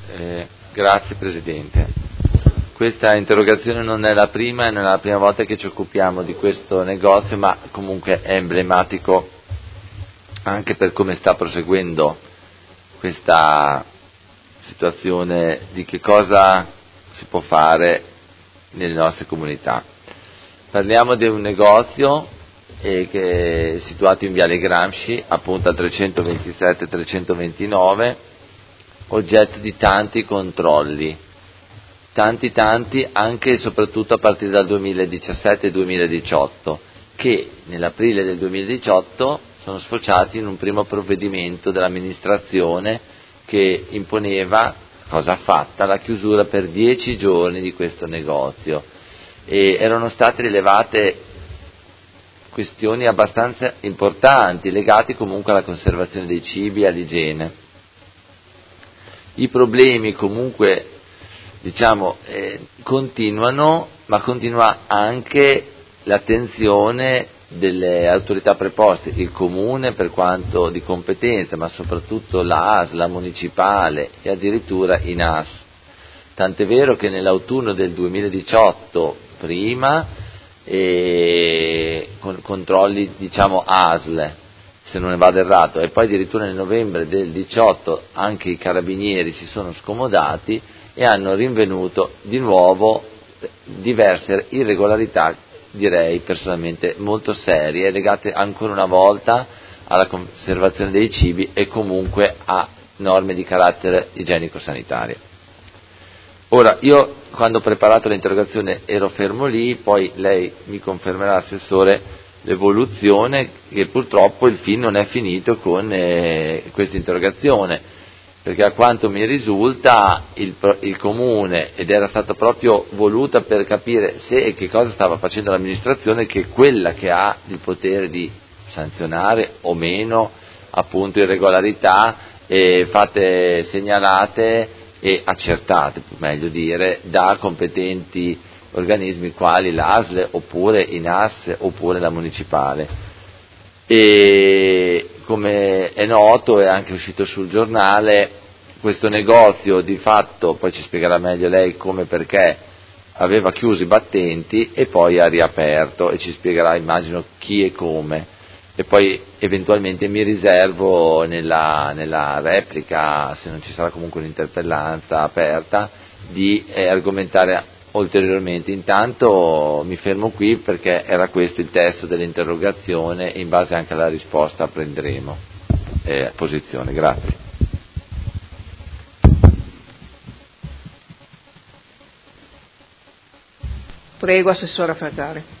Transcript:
Grazie Presidente. Questa interrogazione non è la prima e non è la prima volta che ci occupiamo di questo negozio, ma comunque è emblematico anche per come sta proseguendo questa situazione di che cosa si può fare nelle nostre comunità. Parliamo di un negozio che è situato in Viale Gramsci, appunto al 327-329, oggetto di tanti controlli, tanti anche e soprattutto a partire dal 2017 e 2018, che nell'aprile del 2018 sono sfociati in un primo provvedimento dell'amministrazione che imponeva, cosa fatta, la chiusura per 10 giorni di questo negozio, e erano state rilevate questioni abbastanza importanti legate comunque alla conservazione dei cibi e all'igiene. I problemi comunque continuano, ma continua anche l'attenzione delle autorità preposte, il comune per quanto di competenza, ma soprattutto la ASL, la municipale e addirittura i NAS. Tant'è vero che nell'autunno del 2018 prima, con controlli ASL, se non ne vado errato, e poi addirittura nel novembre del 18 anche i carabinieri si sono scomodati e hanno rinvenuto di nuovo diverse irregolarità, direi personalmente molto serie, legate ancora una volta alla conservazione dei cibi e comunque a norme di carattere igienico-sanitario. Ora, io quando ho preparato l'interrogazione ero fermo lì, poi lei mi confermerà, Assessore, l'evoluzione, che purtroppo il film non è finito con questa interrogazione, perché a quanto mi risulta il Comune, ed era stata proprio voluta per capire se e che cosa stava facendo l'amministrazione, che è quella che ha il potere di sanzionare o meno appunto irregolarità fatte, segnalate e accertate, meglio dire, da competenti organismi quali l'ASL oppure i NAS oppure la municipale. E come è noto, è anche uscito sul giornale, questo negozio di fatto, poi ci spiegherà meglio lei come e perché, aveva chiuso i battenti e poi ha riaperto, e ci spiegherà, immagino, chi e come. E poi eventualmente mi riservo nella replica, se non ci sarà comunque un'interpellanza aperta, di argomentare ulteriormente. Intanto mi fermo qui perché era questo il testo dell'interrogazione e in base anche alla risposta prenderemo posizione. Grazie. Prego, Assessore Ferrari.